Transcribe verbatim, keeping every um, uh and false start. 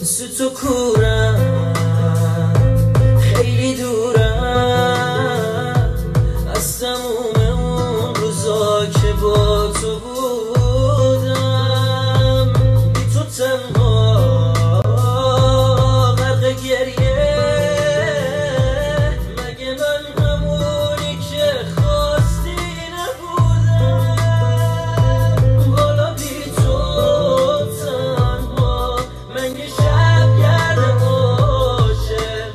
مثل تو کورم، خیلی دورم از تموم اون روزا که با تو بود.